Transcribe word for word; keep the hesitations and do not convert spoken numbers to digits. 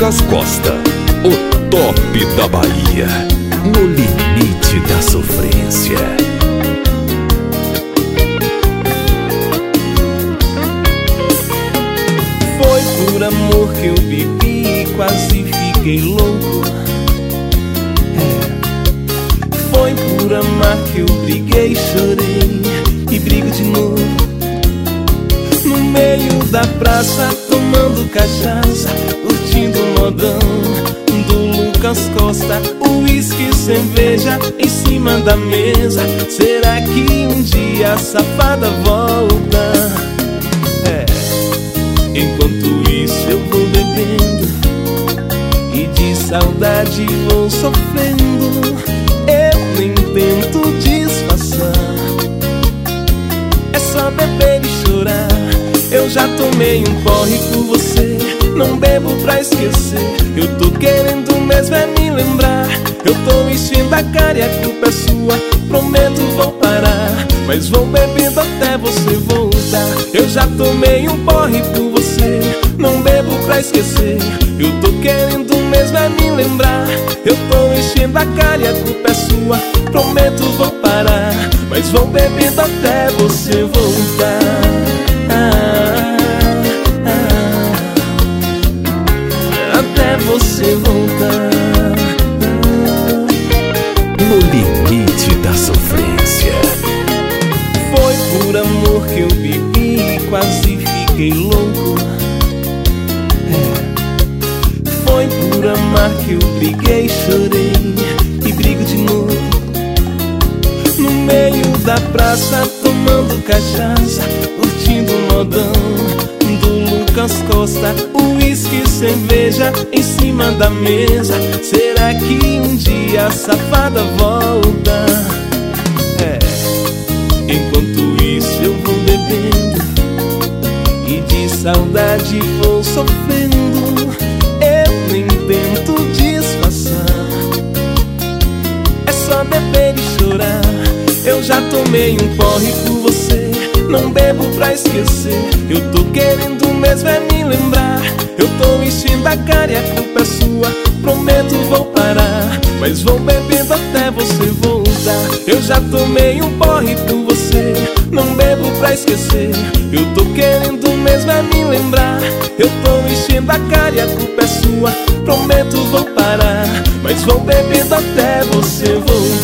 Lucas Costa, o top da Bahia, no limite da sofrência. Foi por amor que eu bebi e quase fiquei louco. É. Foi por amar que eu briguei, chorei e brigo de novo. No meio da praça, tomando cachaça, curtindo o modão do Lucas Costa. Uísque, cerveja em cima da mesa. Será que um dia a safada volta? É. Enquanto isso eu vou bebendo e de saudade vou sofrendo. Eu nem tento disfarçar, é só beber e chorar. Eu já tomei um porre por você, não bebo pra esquecer. Eu tô querendo mesmo é me lembrar. Eu tô enchendo a cara e a culpa é sua. Prometo vou parar, mas vou bebendo até você voltar. Eu já tomei um porre por você, não bebo pra esquecer. Eu tô querendo mesmo é me lembrar. Eu tô enchendo a cara e a culpa é sua. Prometo vou parar, mas vou bebendo até você voltar. Ah, ah, até você voltar. No limite da sofrência. Foi por amor que eu bebi e quase fiquei louco. É. Foi por amar que eu briguei, chorei e brigo de novo. No meio da praça, tomando cachaça, curtindo o modão do Lucas Costa. Uísque, cerveja em cima da mesa. Será que um dia a safada volta? É. Enquanto isso eu vou bebendo e de saudade vou sofrendo. Eu nem tento disfarçar, é só beber e chorar. Eu já tomei um porre por você, não bebo pra esquecer. Eu tô querendo mesmo é me lembrar. Eu tô enchendo a cara e a culpa é sua. Prometo vou parar, mas vou bebendo até você voltar. Eu já tomei um porre por você, não bebo pra esquecer. Eu tô querendo mesmo é me lembrar. Eu tô enchendo a cara e a culpa é sua. Prometo vou parar, mas vou bebendo até você voltar.